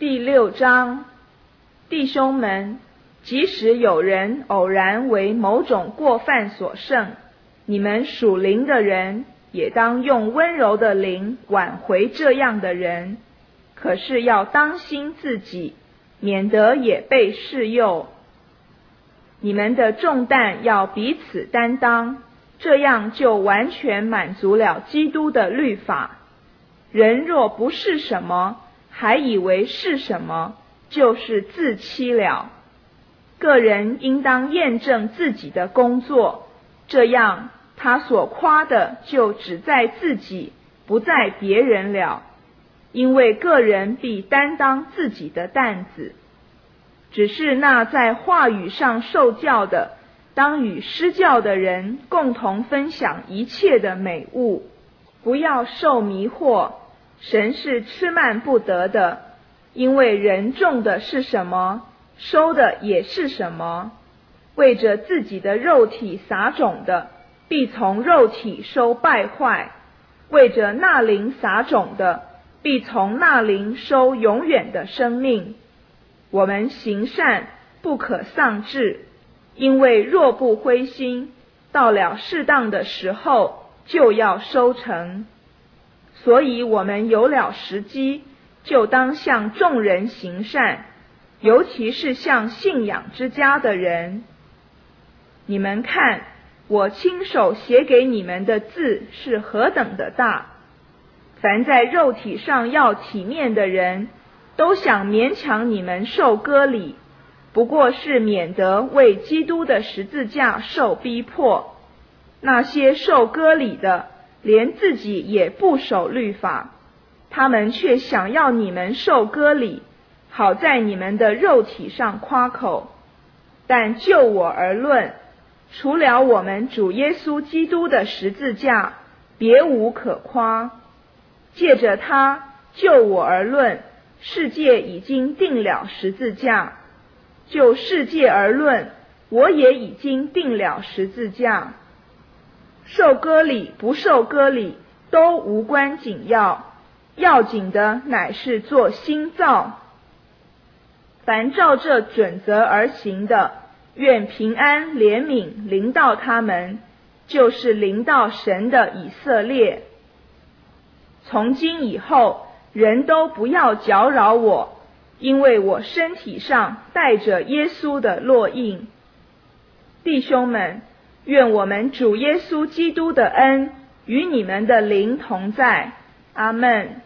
第6章，弟兄们，即使有人偶然为某种过犯所胜，你们属灵的人也当用温柔的灵挽回这样的人，可是要当心自己，免得也被试诱。你们的重担要彼此担当，这样就完全满足了基督的律法。人若不是什么，还以为是什么，就是自欺了。个人应当验证自己的工作，这样他所夸的就只在自己，不在别人了。因为个人必担当自己的担子。只是那在话语上受教的，当与施教的人共同分享一切的美物，不要受迷惑。神是吃慢不得的，因为人种的是什么，收的也是什么。为着自己的肉体撒种的，必从肉体收败坏；为着那灵撒种的，必从那灵收永远的生命。我们行善不可丧志，因为若不灰心，到了适当的时候就要收成。所以我们有了时机，就当向众人行善，尤其是向信仰之家的人。你们看，我亲手写给你们的字是何等的大！凡在肉体上要体面的人，都想勉强你们受割礼，不过是免得为基督的十字架受逼迫。那些受割礼的，连自己也不守律法，他们却想要你们受割礼，好在你们的肉体上夸口。但就我而论，除了我们主耶稣基督的十字架，别无可夸。借着他，就我而论，世界已经定了十字架；就世界而论，我也已经定了十字架。受割礼不受割礼都无关紧要，要紧的乃是做新造。凡照这准则而行的，愿平安怜悯临到他们，就是临到神的以色列。从今以后，人都不要搅扰我，因为我身体上带着耶稣的烙印。弟兄们，愿我们主耶稣基督的恩与你们的灵同在。阿们。